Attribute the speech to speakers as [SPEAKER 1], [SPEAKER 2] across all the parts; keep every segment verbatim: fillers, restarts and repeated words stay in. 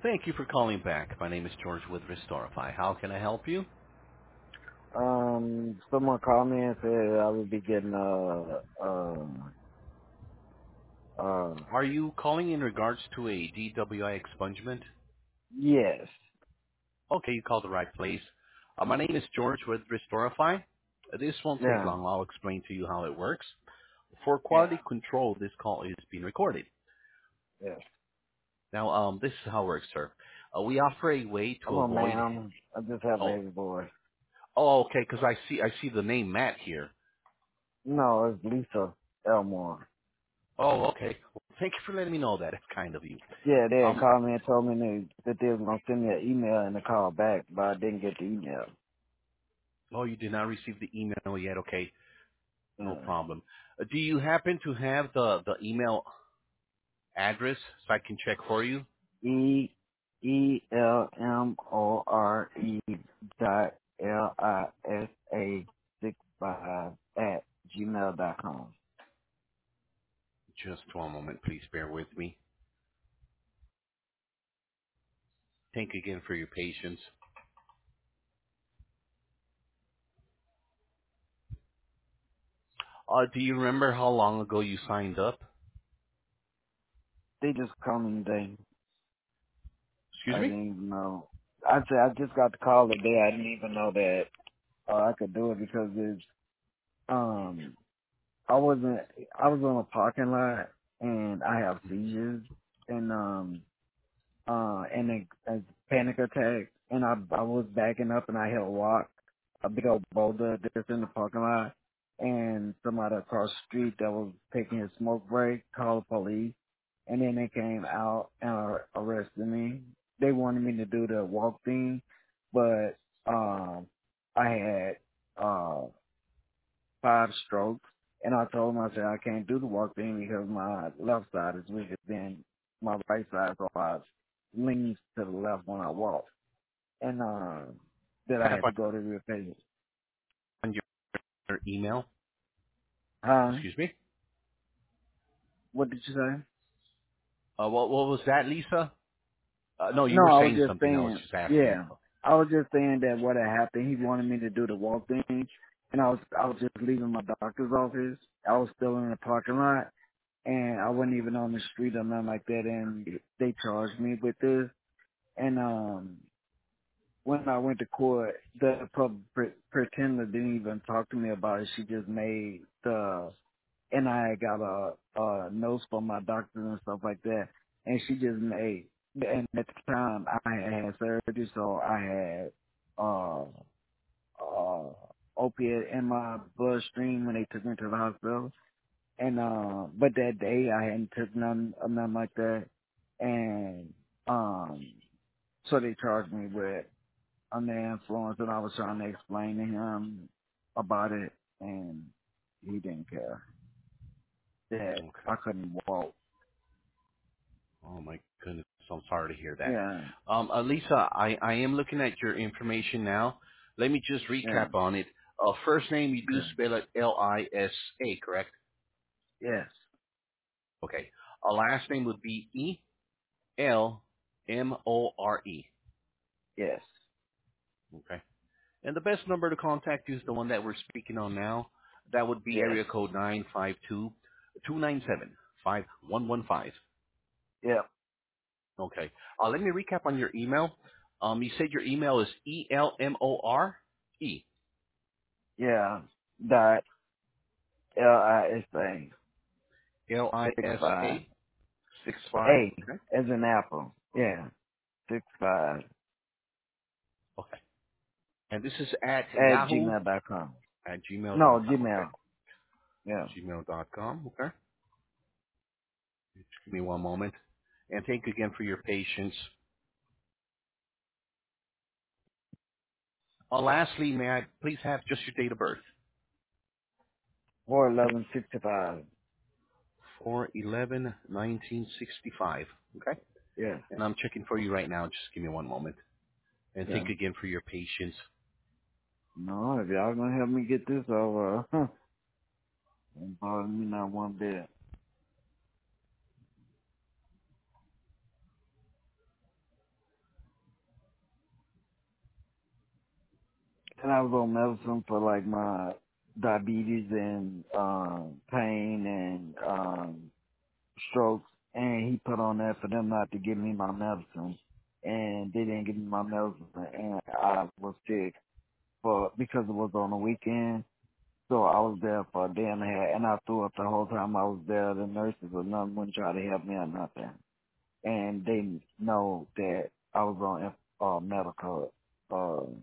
[SPEAKER 1] Thank you for calling back. My name is George with Restorify. How can I help you?
[SPEAKER 2] Um, someone called me and said I would be getting uh uh uh
[SPEAKER 1] Are you calling in regards to a D W I expungement?
[SPEAKER 2] yes.
[SPEAKER 1] Okay, you called the right place. Uh, my name is George with Restorify. Uh, This won't take
[SPEAKER 2] Yeah.
[SPEAKER 1] long. I'll explain to you how it works. For
[SPEAKER 2] Yeah.
[SPEAKER 1] quality control, this call is being recorded.
[SPEAKER 2] Yes.
[SPEAKER 1] Now, um, this is how it works, sir. Uh, we offer a way to
[SPEAKER 2] Come on,
[SPEAKER 1] avoid.
[SPEAKER 2] ma'am. I just have a
[SPEAKER 1] Oh,
[SPEAKER 2] baby boy.
[SPEAKER 1] oh, okay. Because I see, I see the name Matt here.
[SPEAKER 2] No, it's Lisa Elmore.
[SPEAKER 1] Oh, okay. Well, thank you for letting me know that. It's kind of you.
[SPEAKER 2] Yeah, they had
[SPEAKER 1] Um,
[SPEAKER 2] called me and told me they, that they was gonna send me an email and a call back, but I didn't get the email.
[SPEAKER 1] oh, you did not receive the email yet. Okay. No
[SPEAKER 2] Yeah.
[SPEAKER 1] problem. Uh, do you happen to have the, the email address so I can check for you?
[SPEAKER 2] E E L M O R E dot L I S A six five at gmail dot com.
[SPEAKER 1] Just one moment, please bear with me. Thank you again for your patience. Uh, do you remember how long ago you signed up?
[SPEAKER 2] They just called me today. I
[SPEAKER 1] Excuse me?
[SPEAKER 2] didn't even know. I said I just got the call today. I didn't even know that uh, I could do it because it's um I wasn't I was on a parking lot and I have seizures and um uh and a, a panic attack and I I was backing up and I hit a rock, a big old boulder that's in the parking lot, and somebody across the street that was taking his smoke break called the police, and then they came out and ar- arrested me. They wanted me to do the walk thing, but um I had uh five strokes, and I told him I said I can't do the walk thing because my left side is weaker than my right side, so I leans to the left when I walk, and uh, that I
[SPEAKER 1] Have
[SPEAKER 2] had to go to the patient.
[SPEAKER 1] on your, your email?
[SPEAKER 2] Huh?
[SPEAKER 1] Excuse me?
[SPEAKER 2] What did you say?
[SPEAKER 1] Uh, what, what was that, Lisa? Uh, no, you
[SPEAKER 2] No,
[SPEAKER 1] were
[SPEAKER 2] I was
[SPEAKER 1] saying
[SPEAKER 2] just
[SPEAKER 1] something. I was
[SPEAKER 2] saying,
[SPEAKER 1] just asking.
[SPEAKER 2] yeah, I was just saying that what had happened. He wanted me to do the walk thing, and I was I was just leaving my doctor's office. I was still in the parking lot, and I wasn't even on the street or nothing like that, and they charged me with this. And um, when I went to court, the pub- pre- pretender didn't even talk to me about it. She just made the, and I had got a, a notes from my doctor and stuff like that. And she just made, and at the time I had had surgery, so I had, uh, uh, opiate in my bloodstream when they took me to the hospital. And, uh, but that day I hadn't took none, nothing like that. And, um, so they charged me with under influence, and I was trying to explain to him about it, and he didn't care that
[SPEAKER 1] Okay.
[SPEAKER 2] I couldn't walk.
[SPEAKER 1] Oh my goodness. I'm sorry to hear that.
[SPEAKER 2] Yeah,
[SPEAKER 1] Um, uh, Lisa, I, I am looking at your information now. Let me just
[SPEAKER 2] yeah,
[SPEAKER 1] recap on it. Uh, first name, you do
[SPEAKER 2] okay,
[SPEAKER 1] spell it L I S A, correct?
[SPEAKER 2] yes,
[SPEAKER 1] Okay. A last name would be E L M O R E.
[SPEAKER 2] yes,
[SPEAKER 1] Okay. And the best number to contact you is the one that we're speaking on now. That would be
[SPEAKER 2] yes,
[SPEAKER 1] area code nine five two, two nine seven, five one one five.
[SPEAKER 2] yep,
[SPEAKER 1] Okay. Uh, let me recap on your email. Um, you said your email is E L M O R E.
[SPEAKER 2] yeah. Dot L I S A
[SPEAKER 1] L I
[SPEAKER 2] six
[SPEAKER 1] S
[SPEAKER 2] five
[SPEAKER 1] A six five.
[SPEAKER 2] A
[SPEAKER 1] Okay.
[SPEAKER 2] as an apple. Yeah, six five
[SPEAKER 1] Okay. And this is at
[SPEAKER 2] at
[SPEAKER 1] Yahoo
[SPEAKER 2] gmail dot com.
[SPEAKER 1] at gmail dot
[SPEAKER 2] No,
[SPEAKER 1] com. Okay.
[SPEAKER 2] Gmail. Yeah.
[SPEAKER 1] Gmail dot com. Okay. Just give me one moment. And thank you again for your patience. Uh, lastly, may I please have just your date of birth?
[SPEAKER 2] Four eleven sixty five.
[SPEAKER 1] four eleven nineteen sixty-five. Okay?
[SPEAKER 2] Yeah,
[SPEAKER 1] And I'm checking for you right now. Just give me one moment. And
[SPEAKER 2] yeah.
[SPEAKER 1] thank you again for your patience.
[SPEAKER 2] No, if y'all gonna help me get this over, don't bother me not one bit. And I was on medicine for like my diabetes and um pain and um strokes, and he put on that for them not to give me my medicine, and they didn't give me my medicine, and I was sick for because it was on the weekend. So I was there for a day and a half, and I threw up the whole time I was there. The nurses or nothing wouldn't try to help me or nothing, and they know that I was on uh, medical. Uh,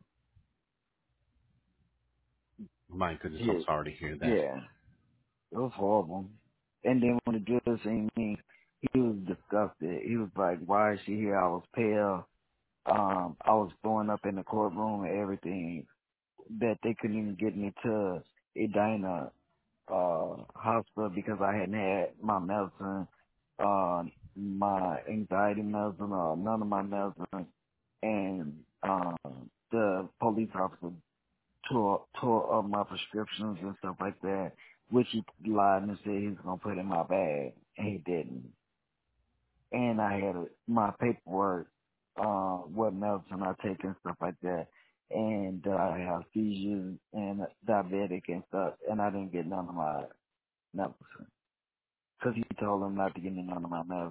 [SPEAKER 1] My goodness, I'm
[SPEAKER 2] yeah,
[SPEAKER 1] sorry to hear that.
[SPEAKER 2] yeah, it was horrible. And then when the judge seen me, he was disgusted. He was like, "Why is she here?" I was pale. Um, I was throwing up in the courtroom and everything. That they couldn't even get me to Edina uh hospital because I hadn't had my medicine, uh my anxiety medicine or none of my medicine, and uh the police officer tore tore up my prescriptions and stuff like that, which he lied and said he was gonna put in my bag, and he didn't. And I had my paperwork, uh, what medicine I take and stuff like that, and uh, I have seizures and diabetic and stuff, and I didn't get none of my medicine. Because he told him not to give me none of my meds.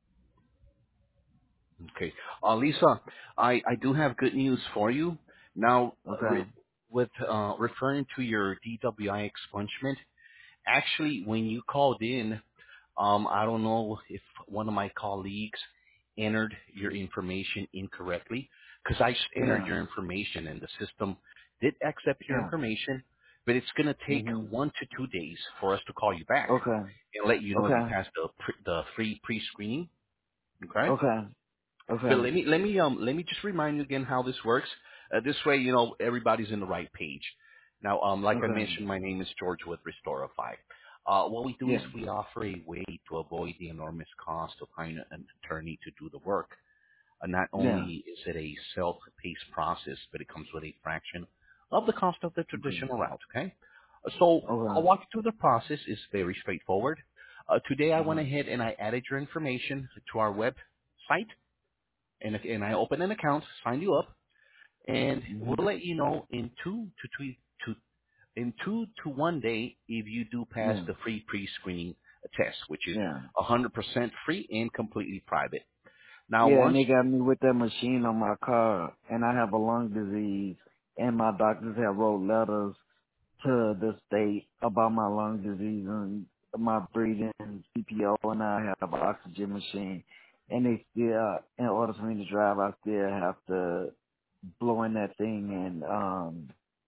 [SPEAKER 1] Okay. Uh, Lisa, I, I do have good news for you. Now, uh, re-
[SPEAKER 2] Okay.
[SPEAKER 1] with uh, referring to your D W I expungement, actually, when you called in, um, I don't know if one of my colleagues entered your information incorrectly, because I just entered
[SPEAKER 2] Yeah.
[SPEAKER 1] your information and the system did accept your
[SPEAKER 2] Yeah.
[SPEAKER 1] information, but it's going to take
[SPEAKER 2] Mhm.
[SPEAKER 1] one to two days for us to call you back
[SPEAKER 2] Okay.
[SPEAKER 1] and let you know that you
[SPEAKER 2] Okay.
[SPEAKER 1] passed the, pre- the free pre-screening. Okay?
[SPEAKER 2] Okay.
[SPEAKER 1] But
[SPEAKER 2] Okay.
[SPEAKER 1] let me let me um let me just remind you again how this works. Uh, this way, you know, everybody's in the right page. Now, um, like I
[SPEAKER 2] Okay.
[SPEAKER 1] mentioned, my name is George with Restorify. Uh, what we do is
[SPEAKER 2] Yeah.
[SPEAKER 1] we offer a way to avoid the enormous cost of hiring an attorney to do the work. Uh, not
[SPEAKER 2] Yeah.
[SPEAKER 1] only is it a self-paced process, but it comes with a fraction of the cost of the
[SPEAKER 2] Okay.
[SPEAKER 1] traditional route. Okay, Uh, so I'll
[SPEAKER 2] Okay.
[SPEAKER 1] walk you through the process. It's very straightforward. Uh, today, I went
[SPEAKER 2] Okay.
[SPEAKER 1] ahead and I added your information to our website and if, and I open an account, sign you up, and we'll
[SPEAKER 2] Mhm.
[SPEAKER 1] let you know in two to three to in two to one day if you do pass
[SPEAKER 2] Yeah.
[SPEAKER 1] the free pre-screening test, which is
[SPEAKER 2] Yeah.
[SPEAKER 1] one hundred percent free and completely private. Now,
[SPEAKER 2] Yeah, and
[SPEAKER 1] once
[SPEAKER 2] they got me with that machine on my car, and I have a lung disease, and my doctors have wrote letters to the state about my lung disease and my breathing C P O, and I have an oxygen machine. And they still, in order for me to drive, I still have to blow in that thing and um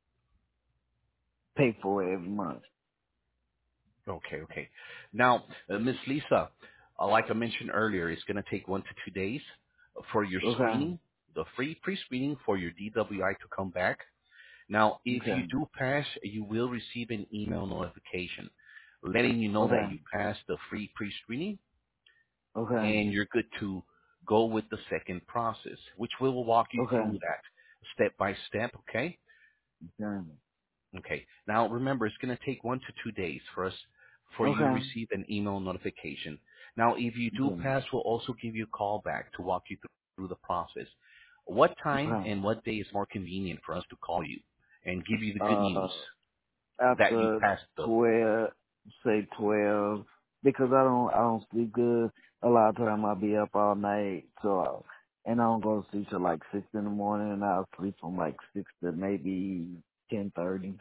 [SPEAKER 2] pay for it every month.
[SPEAKER 1] okay, okay. Now, uh, Miss Lisa, uh, like I mentioned earlier, it's going to take one to two days for your
[SPEAKER 2] Okay,
[SPEAKER 1] screening, the free pre-screening for your D W I to come back. Now, if you
[SPEAKER 2] okay,
[SPEAKER 1] do pass, you will receive an email notification letting you know that
[SPEAKER 2] okay,
[SPEAKER 1] you passed the free pre-screening
[SPEAKER 2] okay,
[SPEAKER 1] and you're good to go with the second process, which we will walk you through
[SPEAKER 2] okay,
[SPEAKER 1] that step by step, okay?
[SPEAKER 2] okay,
[SPEAKER 1] Okay. Now, remember, it's going to take one to two days for us, for you to
[SPEAKER 2] okay,
[SPEAKER 1] receive an email notification. Now, if you do
[SPEAKER 2] okay,
[SPEAKER 1] pass, we'll also give you a call back to walk you through the process. What time
[SPEAKER 2] okay.
[SPEAKER 1] and what day is more convenient for us to call you and give you the good
[SPEAKER 2] Uh,
[SPEAKER 1] news that you
[SPEAKER 2] after
[SPEAKER 1] passed the
[SPEAKER 2] twelve, say twelve, because I don't, I don't sleep good. A lot of time I'll be up all night, so I, and I don't go to sleep till like six in the morning, and I'll sleep from like six to maybe ten thirty.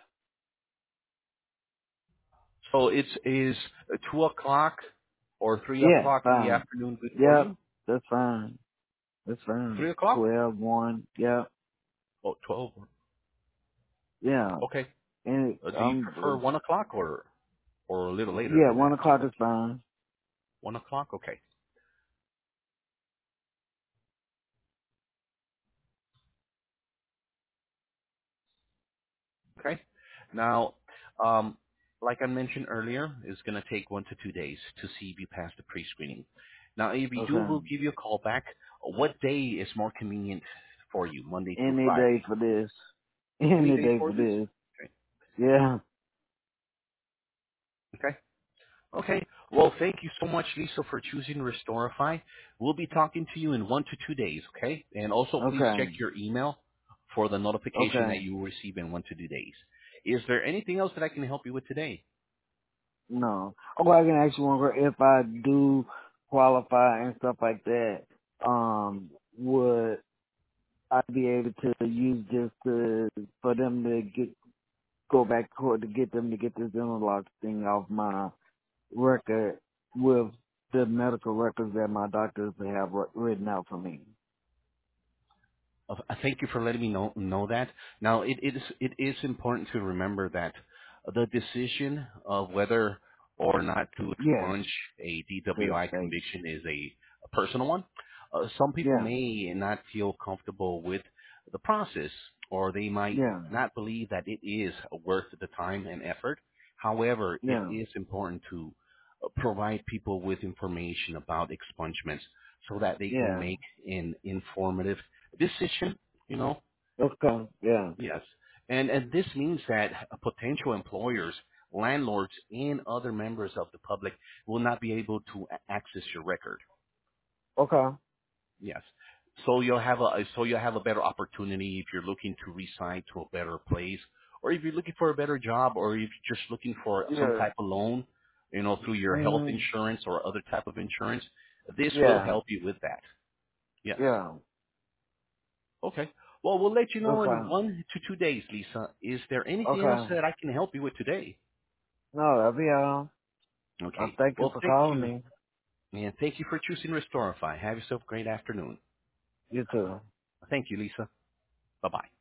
[SPEAKER 1] So it's is two o'clock or three
[SPEAKER 2] Yeah,
[SPEAKER 1] o'clock in the
[SPEAKER 2] fine.
[SPEAKER 1] afternoon good for
[SPEAKER 2] Yep,
[SPEAKER 1] you?
[SPEAKER 2] that's fine. That's fine.
[SPEAKER 1] Three o'clock?
[SPEAKER 2] Twelve, one. Yep,
[SPEAKER 1] Oh, twelve.
[SPEAKER 2] yeah.
[SPEAKER 1] Okay.
[SPEAKER 2] And
[SPEAKER 1] Uh, do you prefer
[SPEAKER 2] um,
[SPEAKER 1] one o'clock or or a little later
[SPEAKER 2] yeah,
[SPEAKER 1] than
[SPEAKER 2] one
[SPEAKER 1] that?
[SPEAKER 2] o'clock is fine.
[SPEAKER 1] One o'clock. Okay. Okay. Now, um, like I mentioned earlier, it's going to take one to two days to see if you pass the pre-screening. Now, if you do,
[SPEAKER 2] Okay.
[SPEAKER 1] we'll give you a call back. What day is more convenient for you, Monday through
[SPEAKER 2] Any
[SPEAKER 1] Friday?
[SPEAKER 2] day for this.
[SPEAKER 1] Any
[SPEAKER 2] Any
[SPEAKER 1] day
[SPEAKER 2] day
[SPEAKER 1] for
[SPEAKER 2] for
[SPEAKER 1] this?
[SPEAKER 2] this.
[SPEAKER 1] Okay.
[SPEAKER 2] Yeah.
[SPEAKER 1] Okay. Okay. Well, thank you so much, Lisa, for choosing Restorify. We'll be talking to you in one to two days, okay? And also, please check
[SPEAKER 2] Okay.
[SPEAKER 1] your email for the notification that
[SPEAKER 2] Okay.
[SPEAKER 1] you will receive in one to two days. Is there anything else that I can help you with today?
[SPEAKER 2] No. Oh, I can ask you one question. If I do qualify and stuff like that, um, would I be able to use this to for them to get go back to court to get them to get this interlock thing off my record with the medical records that my doctors have wr- written out for me?
[SPEAKER 1] Uh, Thank you for letting me know know that. Now, it it is it is important to remember that the decision of whether or not to
[SPEAKER 2] Yes.
[SPEAKER 1] expunge a
[SPEAKER 2] The
[SPEAKER 1] D W I
[SPEAKER 2] state.
[SPEAKER 1] conviction is a, a personal one. Uh, some people
[SPEAKER 2] Yeah.
[SPEAKER 1] may not feel comfortable with the process, or they might
[SPEAKER 2] Yeah.
[SPEAKER 1] not believe that it is worth the time and effort. However, it
[SPEAKER 2] Yeah.
[SPEAKER 1] is important to uh, provide people with information about expungements so that they can
[SPEAKER 2] Yeah.
[SPEAKER 1] make an informative decision, you know?
[SPEAKER 2] Okay. Yeah.
[SPEAKER 1] Yes. And and this means that potential employers, landlords, and other members of the public will not be able to a- access your record.
[SPEAKER 2] Okay.
[SPEAKER 1] Yes. So you'll have a so you'll have a better opportunity if you're looking to resign to a better place, or if you're looking for a better job, or if you're just looking for some
[SPEAKER 2] Yeah.
[SPEAKER 1] type of loan, you know, through your health
[SPEAKER 2] Mhm.
[SPEAKER 1] insurance or other type of insurance. This will
[SPEAKER 2] Yeah.
[SPEAKER 1] help you with that. Yes.
[SPEAKER 2] Yeah.
[SPEAKER 1] Okay. Well, we'll let you know in
[SPEAKER 2] Okay.
[SPEAKER 1] one to two days, Lisa. Is there anything else
[SPEAKER 2] Okay.
[SPEAKER 1] that I can help you with today?
[SPEAKER 2] No, that'll be all. I
[SPEAKER 1] Okay.
[SPEAKER 2] thank you
[SPEAKER 1] Well,
[SPEAKER 2] for
[SPEAKER 1] thank
[SPEAKER 2] calling
[SPEAKER 1] you,
[SPEAKER 2] me.
[SPEAKER 1] and thank you for choosing Restorify. Have yourself a great afternoon.
[SPEAKER 2] You too.
[SPEAKER 1] Thank you, Lisa. Bye-bye.